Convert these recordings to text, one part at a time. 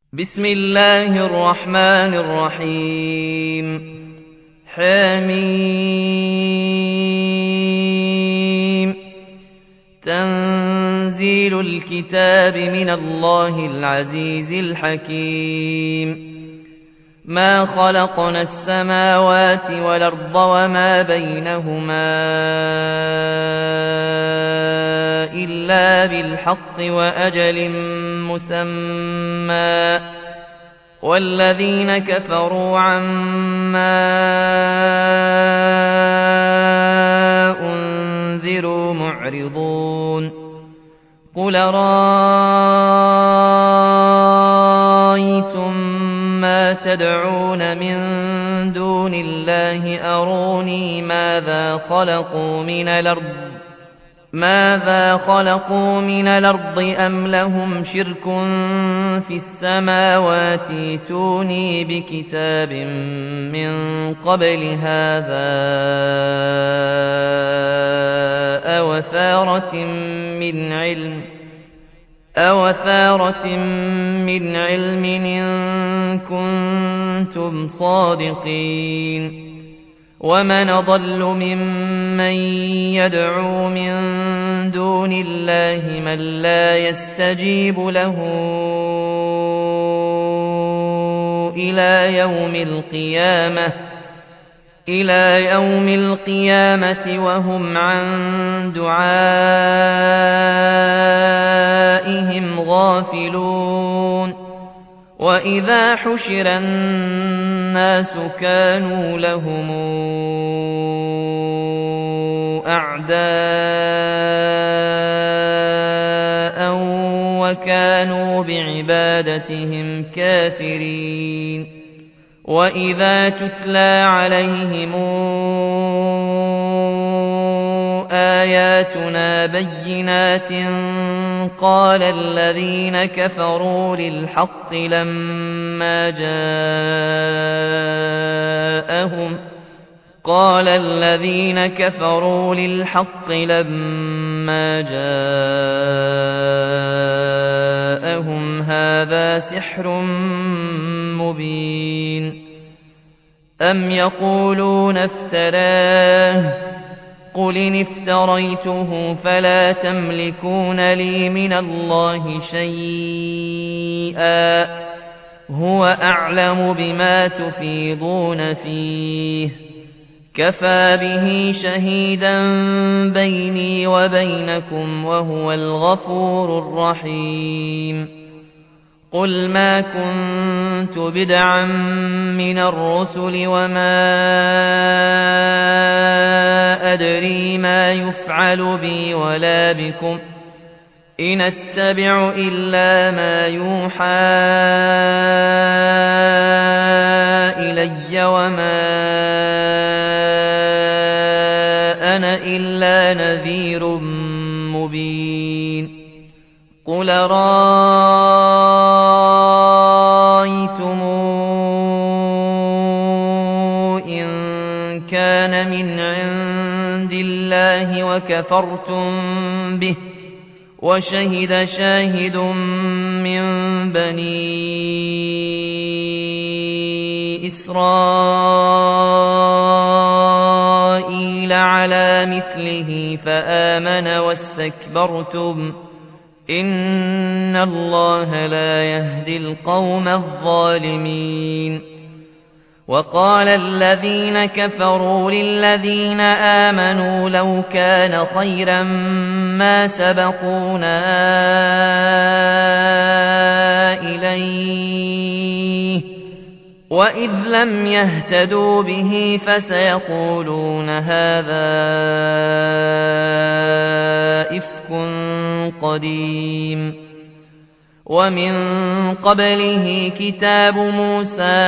بسم الله الرحمن الرحيم حميم تنزيل الكتاب من الله العزيز الحكيم ما خلقنا السماوات والأرض وما بينهما إلا بالحق وأجل مسمى والذين كفروا عما أنذروا معرضون قل رأيتم ما تدعون من دون الله أروني ماذا خلقوا من الأرض أم لهم شرك في السماوات ائتوني بكتاب من قبل هذا أو أثارة من علم إن كنتم صادقين ومن أضل ممن يدعو من دون الله من لا يستجيب له إلى يوم القيامة وهم عن دعائهم غافلون وإذا حشر الناس كانوا لهم أعداء وكانوا بعبادتهم كافرين وإذا تتلى عليهم آياتنا بينات قال الذين كفروا للحق لما جاءهم هذا سحر مبين أم يقولون افتراه قل إن افتريته فلا تملكون لي من الله شيئا هو أعلم بما تفيضون فيه كفى به شهيدا بيني وبينكم وهو الغفور الرحيم قل ما كنت بدعا من الرسل وما أدري ما يفعل بي ولا بكم إن أتبع إلا ما يوحى إلي وما أنا إلا نذير مبين قل رأيتم إن كان من عند الله وكفرتم به وشهد شاهد من بني إسرائيل على مثله فآمن واستكبرتم إن الله لا يهدي القوم الظالمين وقال الذين كفروا للذين آمنوا لو كان خيرا ما سبقونا إليه وإذ لم يهتدوا به فسيقولون هذا إفك قديم ومن قبله كتاب موسى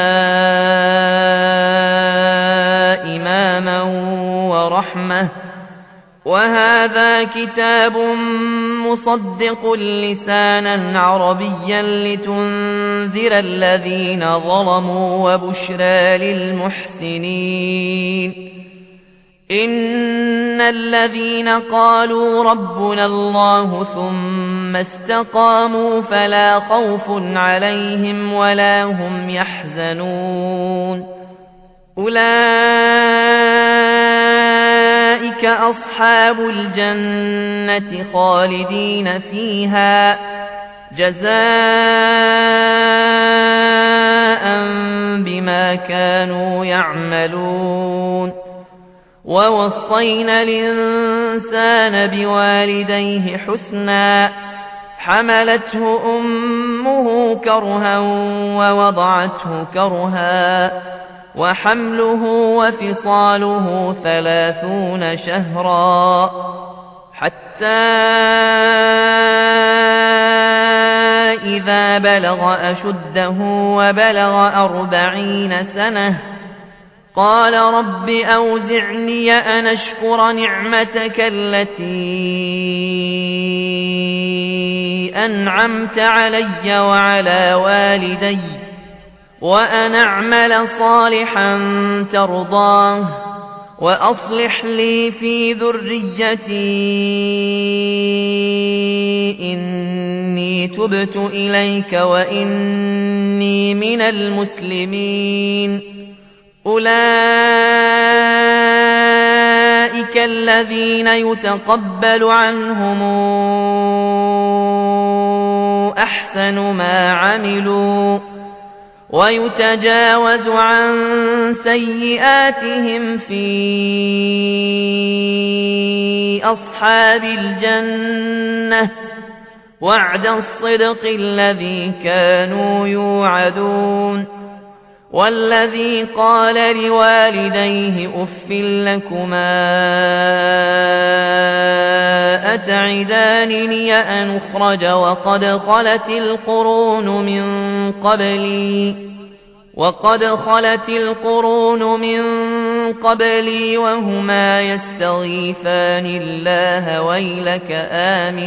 إماما ورحمة وهذا كتاب مصدق لسانا عربيا لتنذر الذين ظلموا وبشرى للمحسنين إن الذين قالوا ربنا الله ثم ثم استقاموا فلا خوف عليهم ولا هم يحزنون أولئك أصحاب الجنة خالدين فيها جزاء بما كانوا يعملون ووصينا الإنسان بوالديه حسنا حملته أمه كرها ووضعته كرها وحمله وفصاله 30 شهرا حتى إذا بلغ أشده وبلغ 40 سنة قال رب أوزعني أن أشكر نعمتك التي أنعمت علي وعلى والدي وأن أعمل صالحا ترضاه وأصلح لي في ذريتي إني تبت إليك وإني من المسلمين أولئك الذين يتقبل عنهم أحسن ما عملوا ويتجاوز عن سيئاتهم في أصحاب الجنة وعد الصدق الذي كانوا يوعدون والذي قال لوالديه أف لكما أتعدانني أن أخرج وقد خلت القرون من قبلي وهما يستغيثان الله ويلك آمن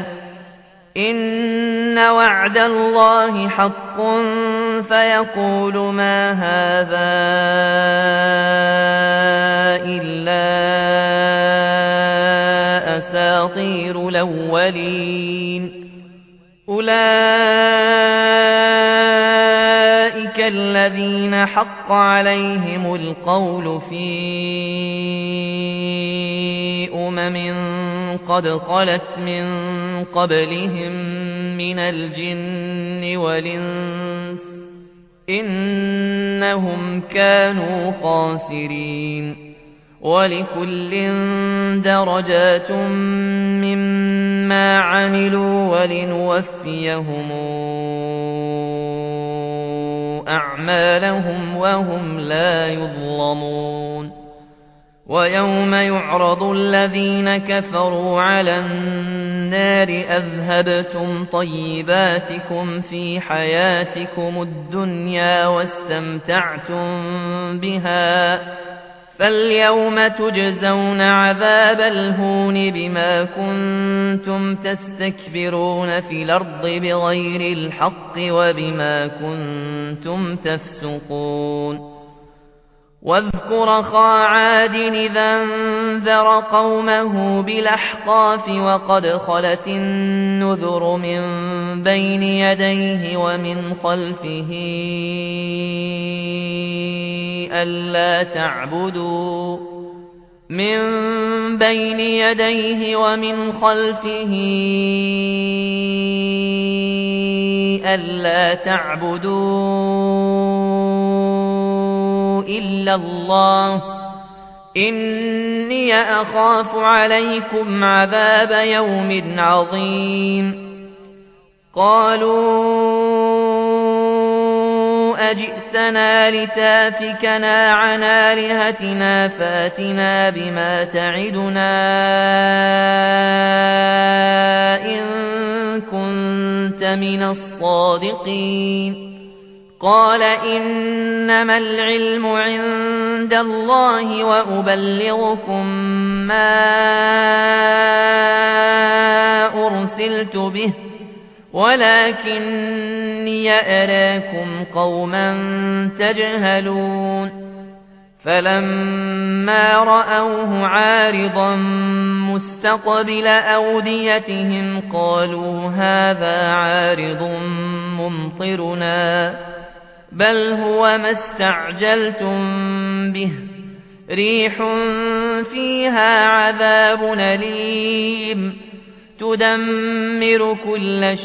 إن وعد الله حق فيقول ما هذا إلا أساطير الأولين أولئك الذين حق عليهم القول في قد خلت من قبلهم من الجن والإنس إنهم كانوا خاسرين ولكل درجات مما عملوا ولنوفيهم أعمالهم وهم لا يظلمون ويوم يعرض الذين كفروا على النار أذهبتم طيباتكم في حياتكم الدنيا واستمتعتم بها فاليوم تجزون عذاب الهون بما كنتم تستكبرون في الأرض بغير الحق وبما كنتم تفسقون واذكر أخا عاد إذا انذر قومه بالأحقاف وقد خلت النذر من بين يديه ومن خلفه ألا تعبدوا إلا الله إني أخاف عليكم عذاب يوم عظيم قالوا أجئتنا لتافكنا عن آلهتنا فاتنا بما تعدنا إن كنت من الصادقين قال إنما العلم عند الله وأبلغكم ما أرسلت به ولكني أراكم قوما تجهلون فلما رأوه عارضا مستقبل أوديتهم قالوا هذا عارض ممطرنا بل هو ما استعجلتم به ريح فيها عذاب أليم تدمر كل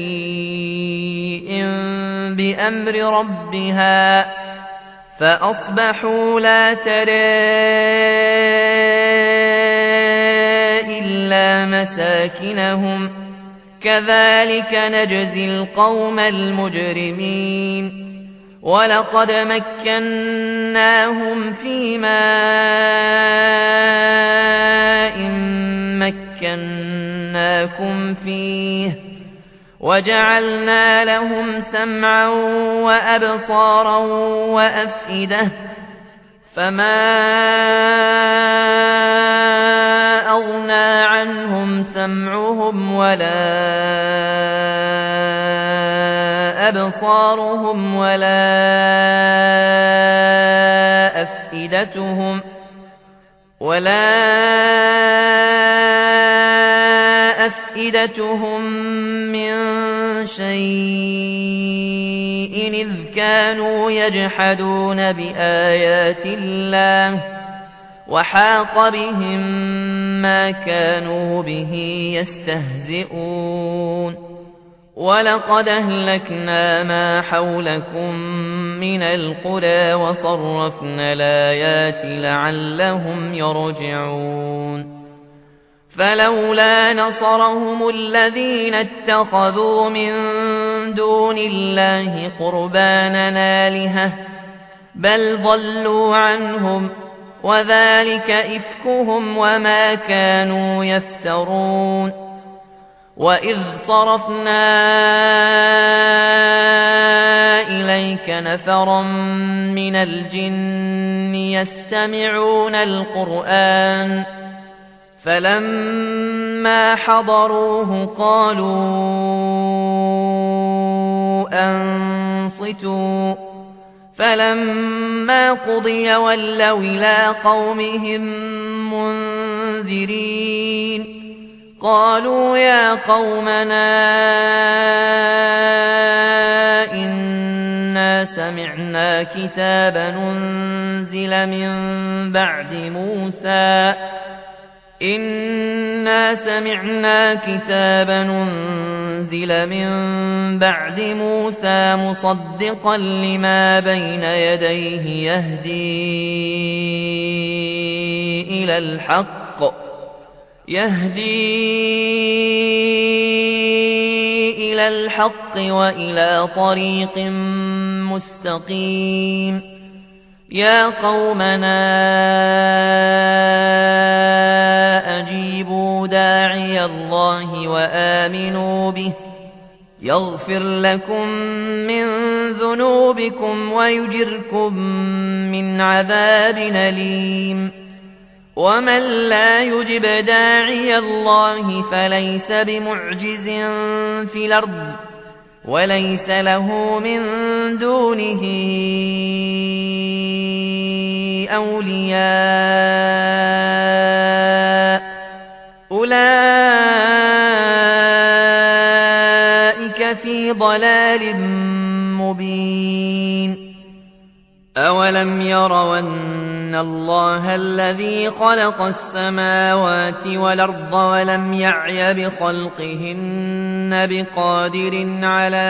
شيء بأمر ربها فأصبحوا لا ترى إلا مساكنهم كذلك نجزي القوم المجرمين ولقد مكناهم في ماء مكناكم فيه وجعلنا لهم سمعا وأبصارا وأفئدة فما أغنى عنهم سمعهم ولا أبصارهم ولا أفئدتهم من شيء إذ كانوا يجحدون بآيات الله وحاق بهم ما كانوا به يستهزئون ولقد أهلكنا ما حولكم من القرى وصرفنا الآيات لعلهم يرجعون فلولا نصرهم الذين اتخذوا من دون الله قربانا آلهة بل ضلوا عنهم وذلك إفكهم وما كانوا يفترون وإذ صرفنا إليك نفرا من الجن يستمعون القرآن فلما حضروه قالوا أنصتوا فلما قضي ولوا إلى قومهم منذرين قالوا يا قومنا إنا سمعنا كتابا أنزل من بعد موسى مصدقا لما بين يديه يهدي إلى الحق وإلى طريق مستقيم يا قومنا أجيبوا داعي الله وآمنوا به يغفر لكم من ذنوبكم ويجركم من عذاب أليم ومن لا يجب داعي الله فليس بمعجز في الأرض وليس له من دونه أولياء أولئك في ضلال مبين أولم يروا أن الله الذي خلق السماوات والأرض ولم يعي بخلقهن بقادر على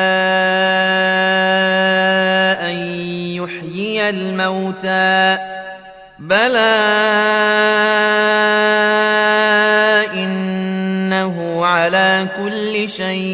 أن يحيي الموتى بلى إنه على كل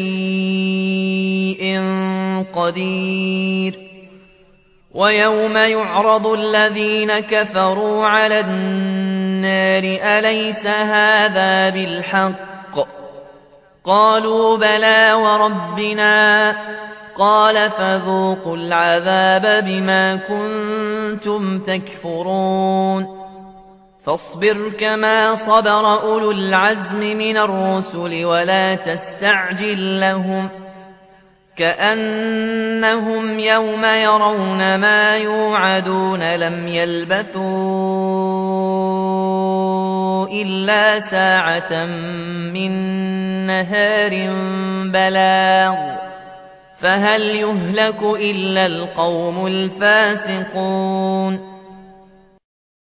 شيء قدير ويوم يعرض الذين كفروا على النار أليس هذا بالحق قالوا بلى وربنا قال فذوقوا العذاب بما كنتم تكفرون فاصبر كما صبر أولو العزم من الرسل ولا تستعجل لهم كأنهم يوم يرون ما يوعدون لم يلبثوا إلا ساعة من نهار بلاغ فهل يهلك إلا القوم الفاسقون